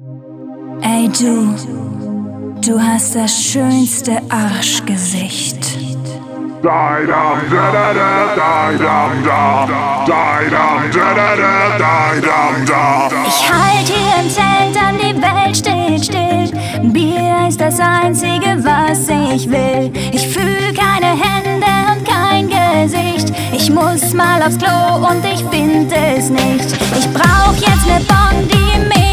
Ey du hast das schönste Arschgesicht. Ich halt hier im Zelt an, die Welt steht still. Bier ist das Einzige, was ich will. Ich fühl keine Hände und kein Gesicht. Ich muss mal aufs Klo und ich find es nicht. Ich brauch jetzt ne Bon, die mich